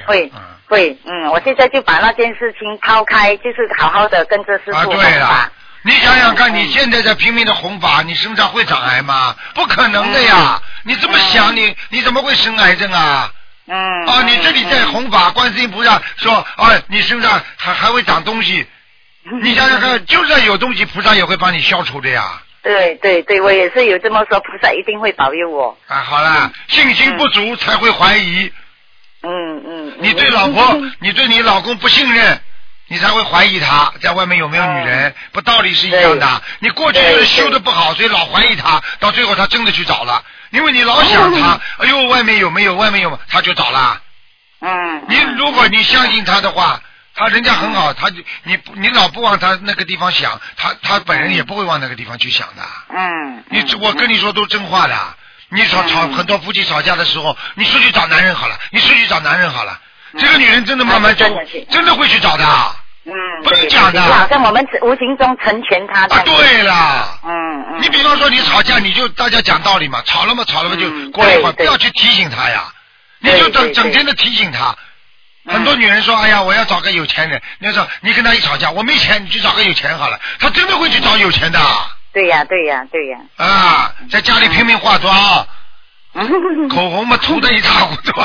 会，我现在就把那件事情抛开，就是好好的跟着师父对了， 你想想看，你现在在拼命的弘法，你身上会长癌吗？不可能的呀！你这么想，你怎么会生癌症啊？你这里在弘法，观世音菩萨说你身上还会长东西，你想想看，就算有东西，菩萨也会帮你消除的呀。 对对对，我也是有这么说，菩萨一定会保佑我。 好了，信心不足才会怀疑。你对老婆，你对你老公不信任，你才会怀疑他在外面有没有女人，不道理是一样的。你过去就是修的不好，所以老怀疑他，到最后他真的去找了，因为你老想他，哎呦外面有没有，外面有，他就找了。如果你相信他的话，他人家很好，你老不往他那个地方想，他本人也不会往那个地方去想的。我跟你说都真话的。你很多夫妻吵架的时候，你出去找男人好了，这个女人真的慢慢真的会去找的。不能讲的。 好像我们无形中成全他的。 对了。你比方说你吵架，你就大家讲道理嘛，吵了嘛就过了一会儿，不要去提醒他呀，你就整天的提醒他。很多女人说，哎呀，我要找个有钱人。你说你跟他一吵架，我没钱，你去找个有钱好了，他真的会去找有钱的。 对呀。 在家里拼命化妆，口红嘛涂得一塌糊涂，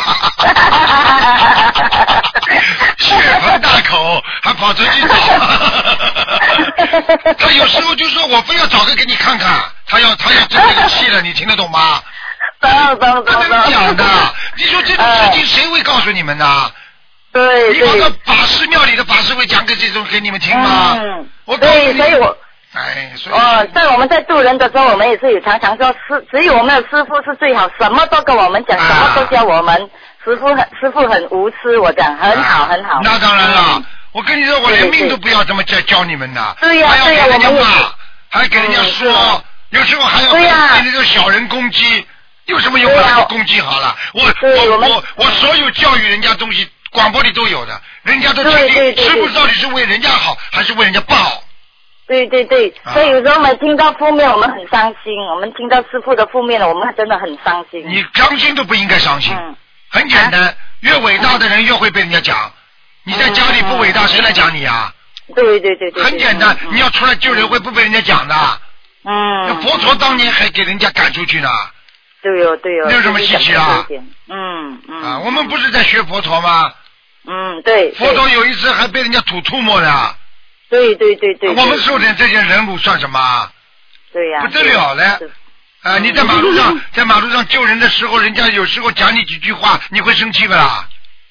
血盆大口，还跑出去找。他有时候就说我非要找个给你看看，他要生这个气了，你听得懂吗？不能讲的。你说这种事情谁会告诉你们呢？ 对， 你把个法师庙里的法师会讲给这种给你们听吗？我告诉你， 所以我在我们在渡人的时候，我们也是有常常说，只有我们的师父是最好，什么都跟我们讲，什么都教我们。师父很无私，我讲很好。 那当然了，我跟你说，我连命都不要这么教你们的。 对呀， 还要给人家骂，还给人家说，有时候还要给那种小人攻击，有什么用啊？攻击好了，我所有教育人家东西，广播里都有的，人家都听听，师父到底是为人家好，还是为人家不好？ 对，所以有时候我们听到负面，我们很伤心；我们听到师父的负面了，我们真的很伤心。 你伤心都不应该伤心，很简单，越伟大的人越会被人家讲。你在家里不伟大，谁来讲你啊？ 对， 很简单，你要出来救人会不被人家讲的。佛陀当年还给人家赶出去呢。 对哦， 那有什么稀奇啊？我们不是在学佛陀吗？ 对。 佛陀有一次还被人家吐沫的。 对。 我们受点这些人辱算什么？ 对呀。 不得了了。你在马路上救人的时候，人家有时候讲你几句话，你会生气不啦？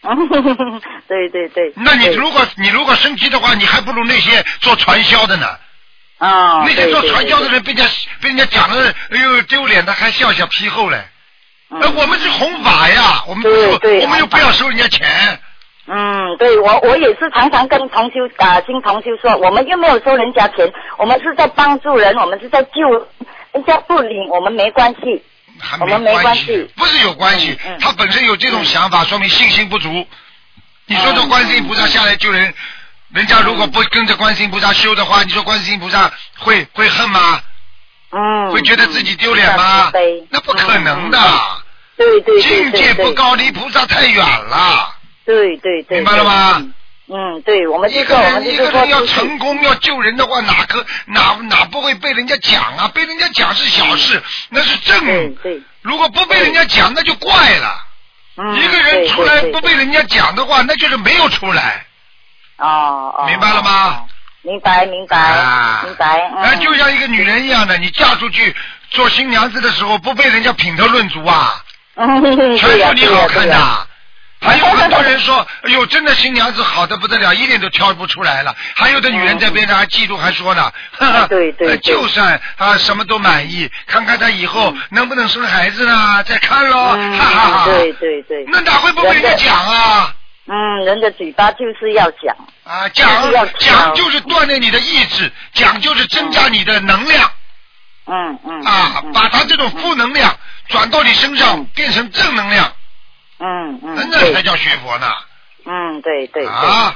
对。 那你如果生气的话，你还不如那些做传销的呢。那些做传销的人被人家讲了，哎呦丢脸的，还笑皮厚嘞。我们是弘法呀，我们又不要收人家钱。 对，我也是常常跟新同修说，我们又没有收人家钱，我们是在帮助人，我们是在救人家不领，我们没关系。我们没关系， 不是有关系，他本身有这种想法，说明信心不足。你说这观世音菩萨下来救人，人家如果不跟着观世音菩萨修的话，你说观世音菩萨会恨吗？会觉得自己丢脸吗？那不可能的。 对， 境界不高，离菩萨太远了。 对， 明白了吗？ 对，我们一个人要成功要救人的话，哪不会被人家讲啊？被人家讲是小事，那是正。 对。 如果不被人家讲，那就怪了。一个人出来不被人家讲的话，那就是没有出来。明白了吗？ 明白。 就像一个女人一样的，你嫁出去做新娘子的时候，不被人家品头论足啊，全说你好看的。还有很多人说，哎呦，真的新娘子好的不得了，一点都挑不出来了。还有的女人在边上还嫉妒，还说呢， 对， 就算什么都满意，看看她以后能不能生孩子呢，再看咯，哈哈。 对。 那哪会不被人家讲啊？ 人的嘴巴就是要讲啊，讲就是锻炼你的意志，讲就是增加你的能量。把他这种负能量转到你身上，变成正能量。那才叫学佛呢。 对。对。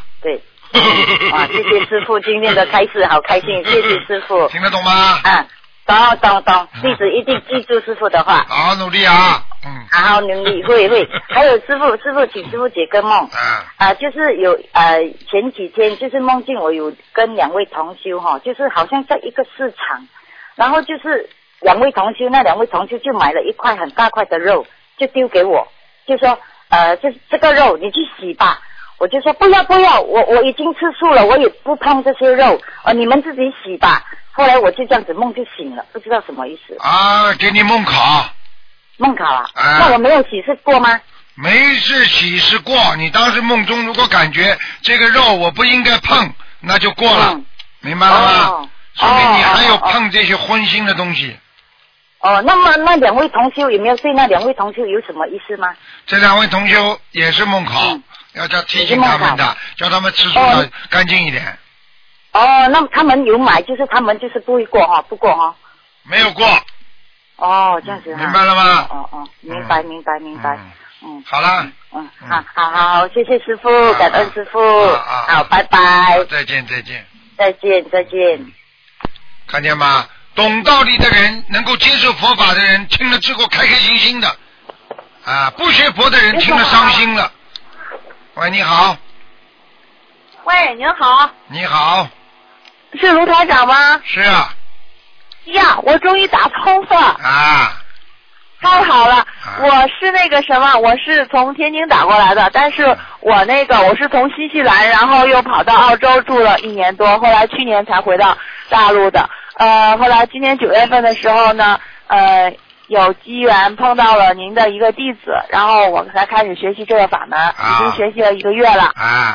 谢谢师父今天的开示，好开心，谢谢师父。 听得懂吗？ 懂。弟子一定记住师父的话。 好，努力啊。 好，努力会。还有师傅，请师傅解个梦。就是有前几天就是梦境我有跟2位同修哈，就是好像在一个市场，然后就是那2位同修就买了一块很大块的肉，就丢给我，就说这个肉你去洗吧。我就说不要，我已经吃素了，我也不碰这些肉，你们自己洗吧。后来我就这样子梦就醒了，不知道什么意思。给你梦考。梦考啊？那我没有洗是过吗？ 没事，洗是过。你当时梦中如果感觉这个肉我不应该碰，那就过了，明白了吗？说明你还有碰这些荤腥的东西。 那么那2位同修有没有对那2位同修有什么意思吗？ 这2位同修也是梦考。要叫提醒他们的，叫他们吃素要干净一点。 那他们有买，就是他们就是不会过哈，不过哈。 没有过。 这样子。 明白了吗？ 明白。 好了。 好，谢谢师傅，感恩师傅。好，拜拜。 再见。 再见。 看见吗？懂道理的人，能够接受佛法的人，听了之后开开心心的。不学佛的人听了伤心了。喂，你好。 喂，您好。 你好。 是卢台长吗？ 是啊。 呀，我终于打通了。太好了，我是那个什么，我是从天津打过来的，但是我是从新西兰，然后又跑到澳洲住了1年多，后来去年才回到大陆的。后来今年9月份的时候呢，有机缘碰到了您的一个弟子，然后我才开始学习这个法门，已经学习了1个月了。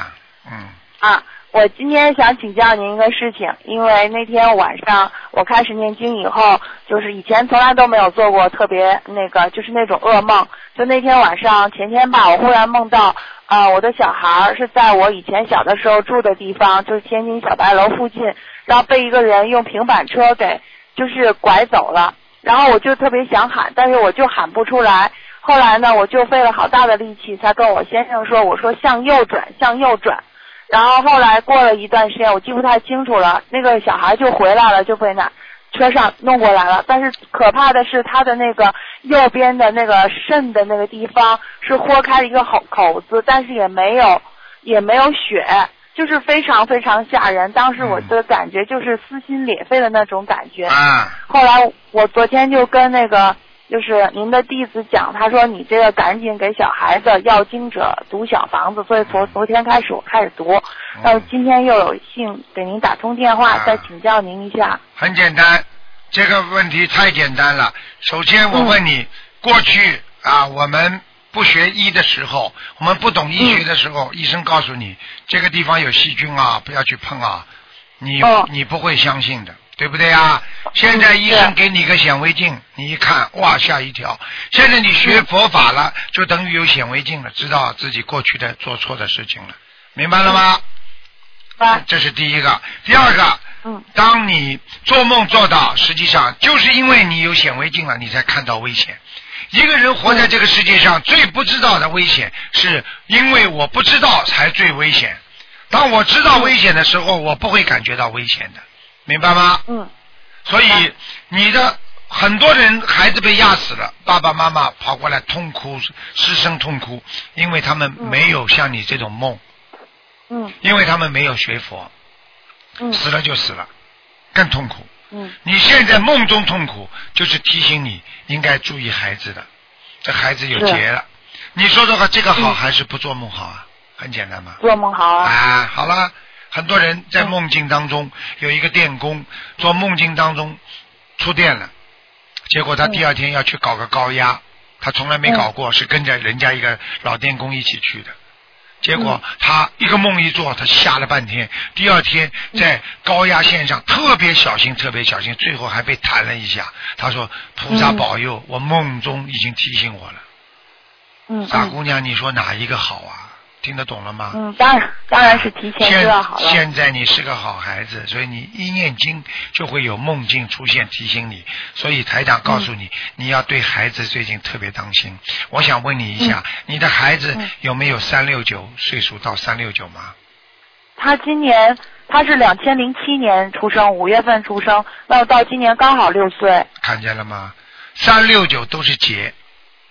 我今天想请教您一个事情，因为那天晚上我开始念经以后，就是以前从来都没有做过特别就是那种噩梦，就那天晚上前天吧，我忽然梦到我的小孩是在我以前小的时候住的地方，就是天津小白楼附近，然后被一个人用平板车给就是拐走了，然后我就特别想喊，但是我就喊不出来。后来呢，我就费了好大的力气才跟我先生说，我说向右转。然后后来过了一段时间，我记不太清楚了，那个小孩就回来了，就被车上弄过来了。但是可怕的是他的那个右边的那个肾的那个地方是豁开了一个口子，但是也没有血，就是非常非常吓人。当时我的感觉就是撕心裂肺的那种感觉。后来我昨天就跟就是您的弟子讲，他说你这个赶紧给小孩子要经者读小房子，所以昨天开始我开始读，然后今天又有幸给您打通电话，再请教您一下。 很简单，这个问题太简单了。首先我问你，过去我们不学医的时候，我们不懂医学的时候，医生告诉你这个地方有细菌不要去碰你不会相信的，对不对啊？现在医生给你个显微镜，你一看，哇，吓一跳。现在你学佛法了，就等于有显微镜了，知道自己过去的做错的事情了，明白了吗？这是第一个。第二个，当你做梦做到，实际上就是因为你有显微镜了，你才看到危险。一个人活在这个世界上，最不知道的危险，是因为我不知道才最危险。当我知道危险的时候，我不会感觉到危险的，明白吗？所以你的很多人孩子被压死了，爸爸妈妈跑过来痛哭，失声痛哭，因为他们没有像你这种梦，因为他们没有学佛，死了就死了，更痛苦。你现在梦中痛苦，就是提醒你应该注意孩子的，这孩子有劫了。你说的话，这个好还是不做梦好啊？很简单嘛， 做梦好啊。 好了。很多人在梦境当中有一个电工，做梦境当中触电了，结果他第二天要去搞个高压，他从来没搞过，是跟着人家一个老电工一起去的。结果他一个梦一做，他吓了半天，第二天在高压线上特别小心，最后还被弹了一下。他说菩萨保佑，我梦中已经提醒我了。傻姑娘，你说哪一个好啊？听得懂了吗？ 当然是提前知道好了。 现在你是个好孩子，所以你一念经就会有梦境出现提醒你，所以台长告诉你，你要对孩子最近特别当心。我想问你一下，你的孩子有没有369岁数到369吗？ 他今年他是2007年出生，5月份出生，那到今年刚好6岁。 看见了吗？369都是劫，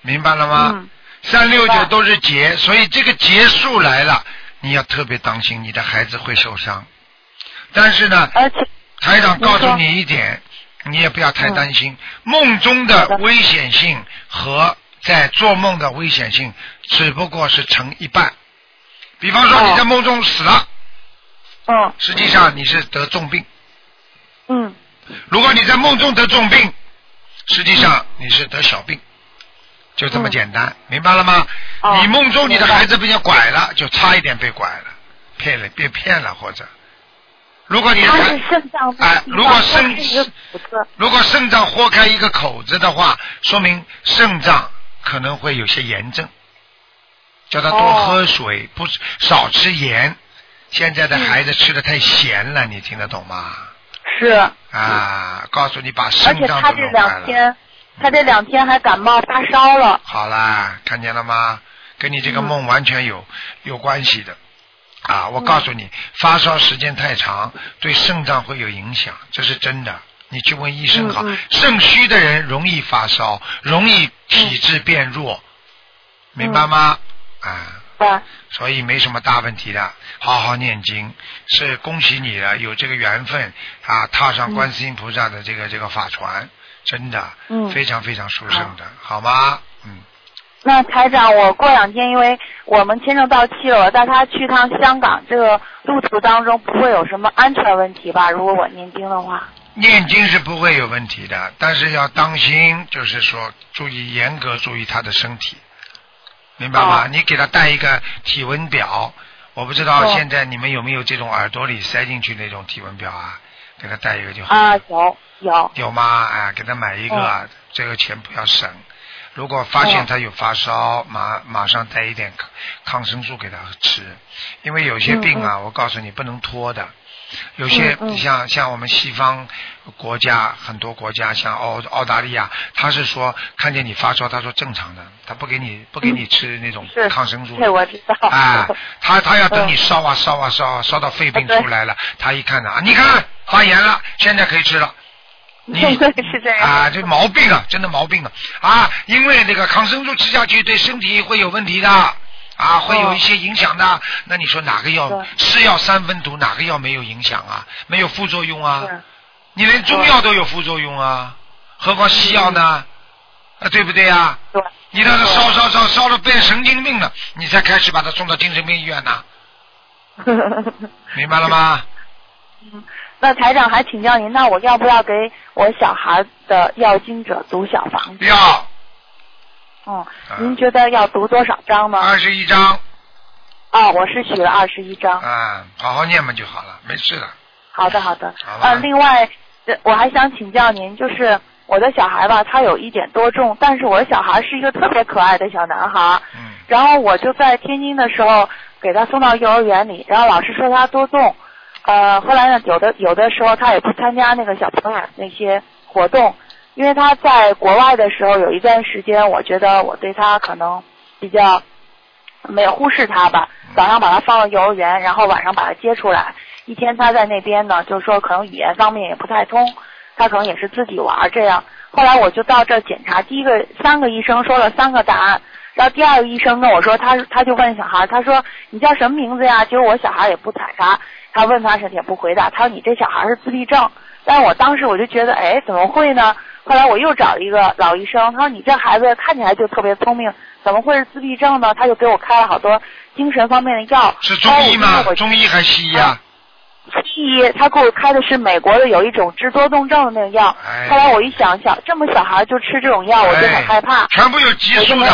明白了吗？369都是劫，所以这个劫数来了，你要特别当心，你的孩子会受伤。但是呢，台长告诉你一点，你也不要太担心，梦中的危险性和在做梦的危险性只不过是成一半。比方说你在梦中死了，实际上你是得重病。如果你在梦中得重病，实际上你是得小病，就这么简单，明白了吗？你梦中你的孩子被人拐了，就差一点被拐了，被骗了，或者如果你如果肾脏豁开一个口子的话，说明肾脏可能会有些炎症，叫他多喝水，不少吃盐。现在的孩子吃的太咸了，你听得懂吗？ 是啊，告诉你把肾脏都弄坏了。 他这2天还感冒发烧了。 好啦，看见了吗？跟你这个梦完全有关系的。我告诉你，发烧时间太长，对肾脏会有影响，这是真的。你去问医生好。肾虚的人容易发烧，容易体质变弱，明白吗？所以没什么大问题的，好好念经，是恭喜你了，有这个缘分踏上观世音菩萨的这个法船，真的，非常非常殊胜的，好吗？ 那台长，我过2天，因为我们签证到期了，我带他去趟香港，这个路途当中不会有什么安全问题吧？如果我念经的话。 念经是不会有问题的，但是要当心，就是说严格注意他的身体。明白吗？你给他带一个体温表，我不知道现在你们有没有这种耳朵里塞进去那种体温表啊？给他带一个就好。有吗？给他买一个，这个钱不要省。如果发现他有发烧，马上带一点抗生素给他吃，因为有些病我告诉你不能拖的。有些像我们西方国家，很多国家像澳大利亚，他是说看见你发烧，他说正常的，他不给你吃那种抗生素。 对，我知道。 他要等你烧到肺病出来了，他一看你看发炎了，现在可以吃了。 是这样。 这毛病啊，真的毛病啊！因为那个抗生素吃下去对身体会有问题的。会有一些影响的。那你说哪个药是药3分毒，哪个药没有影响啊？没有副作用啊？你连中药都有副作用啊，何况西药呢？对不对啊？你让他烧了变神经病了，你才开始把他送到精神病医院呢。明白了吗？ 那台长还请教您，那我要不要给我小孩的要经者读小房子？ 要。 您觉得要读多少章呢 ？21章。 我是许了21章。 好好念嘛就好了，没事了。 好的。另外，我还想请教您，就是我的小孩吧，他有1点多重，但是我的小孩是一个特别可爱的小男孩。然后我就在天津的时候给他送到幼儿园里，然后老师说他多重。后来呢，有的时候他也不参加那个小朋友那些活动。因为他在国外的时候有一段时间，我觉得我对他可能比较没有忽视他吧。早上把他放到幼儿园，然后晚上把他接出来。一天他在那边呢，就是说可能语言方面也不太通，他可能也是自己玩这样。后来我就到这检查，第一个3个医生说了3个答案，然后第2个医生跟我说，他就问小孩，他说你叫什么名字呀？结果我小孩也不睬他，他问他也不回答，他说你这小孩是自闭症。但是我当时我就觉得，怎么会呢？后来我又找一个老医生，他说你这孩子看起来就特别聪明，怎么会是自闭症呢？他就给我开了好多精神方面的药。 是中医吗？中医还是西医啊？ 西医，他给我开的是美国的有一种治多动症的那个药。后来我一想，这么小孩就吃这种药，我就很害怕。 全部有激素的。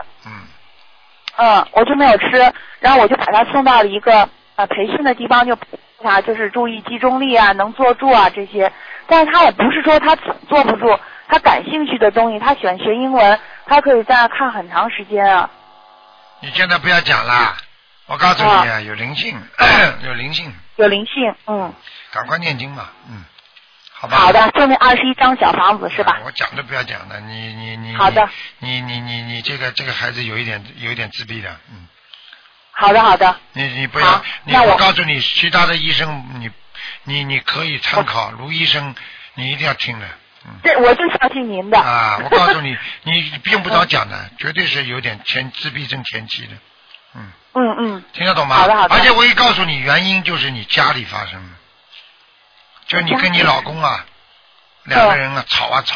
我就没有吃，然后我就把他送到了一个培训的地方，就是注意集中力啊，能坐住啊这些。但是他也不是说他坐不住，他感兴趣的东西，他喜欢学英文，他可以在那看很长时间啊。 你现在不要讲了，我告诉你，有灵性，有灵性。 有灵性， 赶快念经吧，好吧。 好的，就那21张小房子是吧？ 我讲都不要讲的，你。 好的。 你这个孩子有一点自闭的， 好的。 你不要，我告诉你，其他的医生你可以参考，卢医生你一定要听的， 这我就相信您的。 啊，我告诉你，你用不着讲的，绝对是有点自闭症前期的。听得懂吗？ 好的好的。 而且我也告诉你，原因就是你家里发生的，就你跟你老公啊，两个人啊吵啊，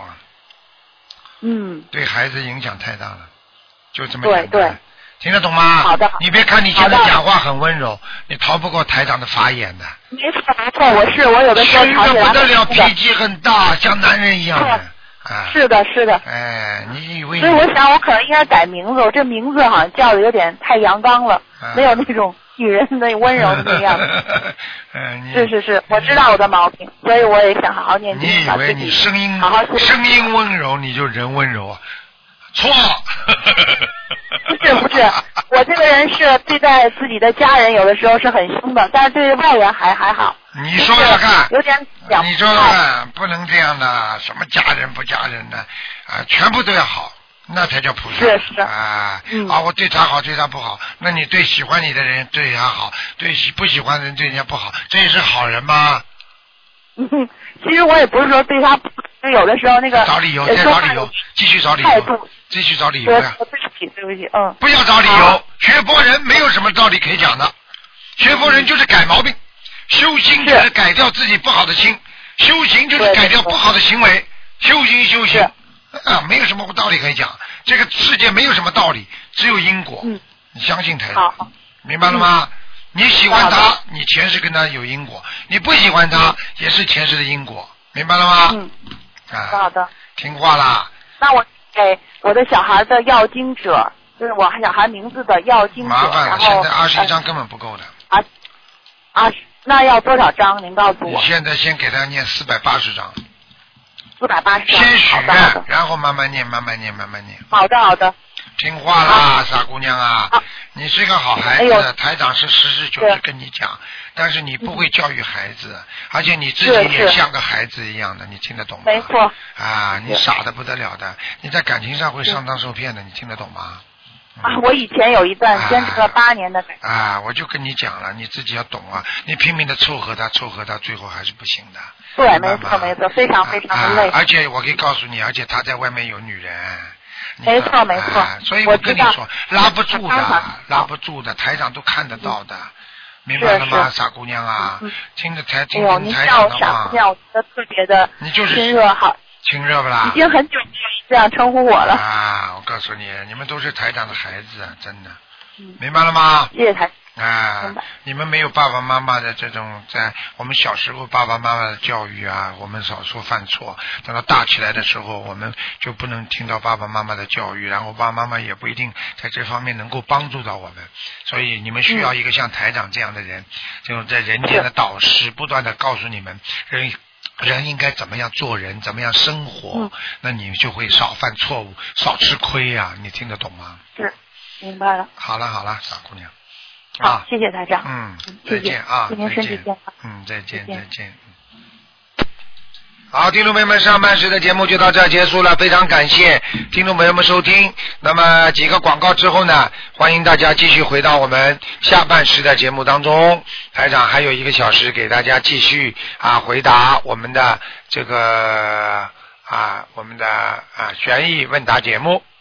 对孩子影响太大了，就这么简单。 对。 听得懂吗？ 好的。 你别看你现在讲话很温柔，你逃不过台长的法眼的。 没错，我有的时候吵起来不得了，脾气很大，像男人一样的。 是的。 哎，你以为？ 所以我想，我可能应该改名字。我这名字好像叫的有点太阳刚了，没有那种女人的温柔的那样子。是，我知道我的毛病，所以我也想好好念经。 你以为你声音温柔，你就人温柔啊？错。 不是，我这个人是对待自己的家人有的时候是很凶的，但是对外人还好。 你说说看， 有点讲。 你说说看，不能这样的，什么家人不家人的啊，全部都要好，那才叫菩萨。 是啊，我对他好，对他不好，那你对喜欢你的人对他好，对不喜欢的人对人家不好，这也是好人吗？ 其实我也不是说对他，有的时候那个找理由，再找理由，继续找理由，继续找理由呀！ 对不起， 不要找理由，学佛人没有什么道理可以讲的，学佛人就是改毛病，修心就是改掉自己不好的心，修行就是改掉不好的行为，修行啊，没有什么道理可以讲，这个世界没有什么道理，只有因果，你相信台长，明白了吗？你喜欢他，你前世跟他有因果；你不喜欢他，也是前世的因果，明白了吗？ 好的。 听话啦。 那我给我的小孩的要经者，就是我小孩名字的要经者。 麻烦了，现在21张根本不够的。 那要多少张？您告诉我。 你现在先给他念480张。 480张。 先许愿，然后慢慢念。 好的。 听话啦，傻姑娘啊！你是个好孩子，台长是实事求是跟你讲，但是你不会教育孩子，而且你自己也像个孩子一样的，你听得懂吗？ 没错。 啊，你傻得不得了的，你在感情上会上当受骗的，你听得懂吗？ 我以前有一段坚持了8年的感情。 我就跟你讲了，你自己要懂啊！你拼命的凑合他，最后还是不行的。 对，没错，非常的累。 而且我可以告诉你，而且他在外面有女人。 没错。 所以我跟你说，拉不住的，台长都看得到的，明白了吗，傻姑娘啊？听着台长的话。 您叫我傻姑娘，我觉得特别的亲热，好。 亲热不啦？ 已经很久没有这样称呼我了。 我告诉你，你们都是台长的孩子，真的，明白了吗？ 谢谢台。 你们没有爸爸妈妈的这种，在我们小时候爸爸妈妈的教育啊，我们少说犯错，等到大起来的时候，我们就不能听到爸爸妈妈的教育，然后爸爸妈妈也不一定在这方面能够帮助到我们，所以你们需要一个像台长这样的人，这种在人间的导师，不断的告诉你们人应该怎么样做人，怎么样生活，那你就会少犯错误，少吃亏呀，你听得懂吗？ 是，明白了。 好了，傻姑娘。 好，谢谢台长。 再见啊！ 祝您身体健康。 再见。好，听众朋友们，上半时的节目就到这儿结束了，非常感谢听众朋友们收听。那么几个广告之后呢，欢迎大家继续回到我们下半时的节目当中。台长还有1个小时给大家继续回答我们的这个悬疑问答节目。